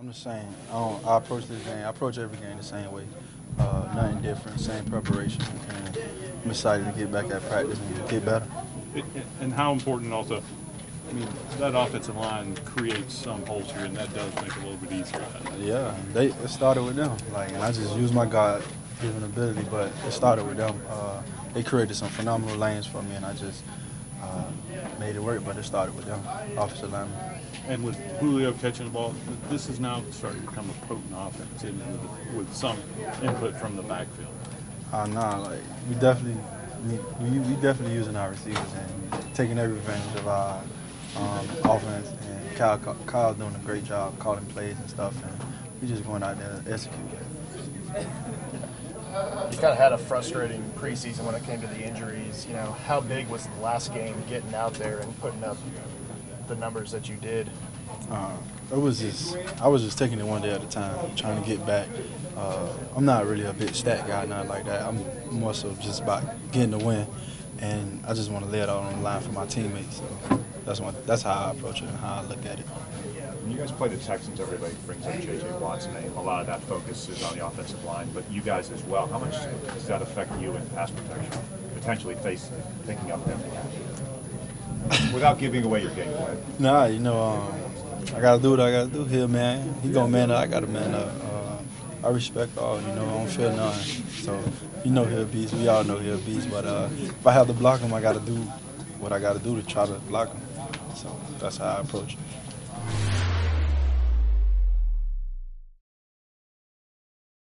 I'm the same. I approach this game. I approach every game the same way. Nothing different. Same preparation. And I'm excited to get back at practice and get better. And how important also, I mean, that offensive line creates some holes here, and that does make it a little bit easier. Yeah, it started with them. And I just used my God-given ability, but it started with them. They created some phenomenal lanes for me, and I just made it work. But it started with them, offensive linemen. And with Julio catching the ball, this is now starting to become a potent offense, isn't it, with some input from the backfield. We definitely using our receivers and taking every advantage of our offense. And Kyle's doing a great job calling plays and stuff, and we just going out there to execute. You kind of had a frustrating preseason when it came to the injuries. How big was the last game getting out there and putting up the numbers that you did? I was just taking it one day at a time, trying to get back. I'm not really a big stat guy, not like that. I'm more so just about getting the win, and I just want to lay it out on the line for my teammates. So that's how I approach it and how I look at it. When you guys play the Texans, everybody brings up J.J. Watt's name. A lot of that focus is on the offensive line, but you guys as well. How much does that affect you in pass protection, potentially thinking of him? Without giving away your game plan. I got to do what I got to do here, man. He going to man up, I got to man up. I respect all, I don't fear none. So, he's a beast. We all know he's a beast. But if I have to block him, I got to do what I got to do to try to block him. So, that's how I approach it.